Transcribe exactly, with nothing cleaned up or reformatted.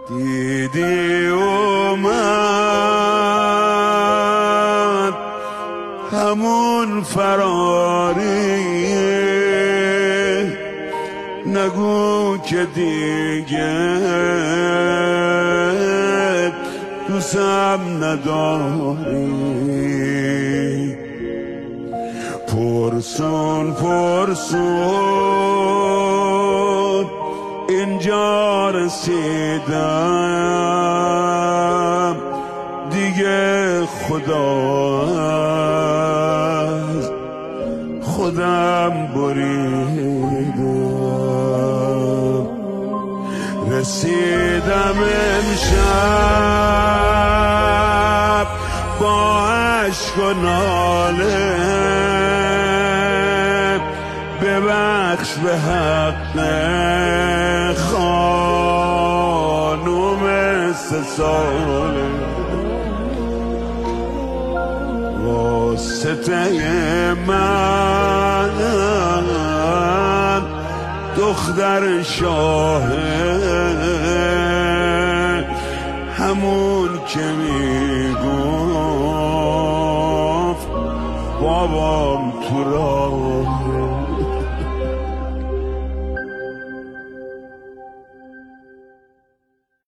دیدی اومد همون فراری، نگو که دیگه دوستم نداری. پرسون پرسون اینجا رسیدم، دیگه خدا از خودم بریدم. رسیدم امشب با عشق و ناله، ببخش به حق خانوم سه ساله. واسطه من دختر شاهه، همون که میگفت بابام تو راه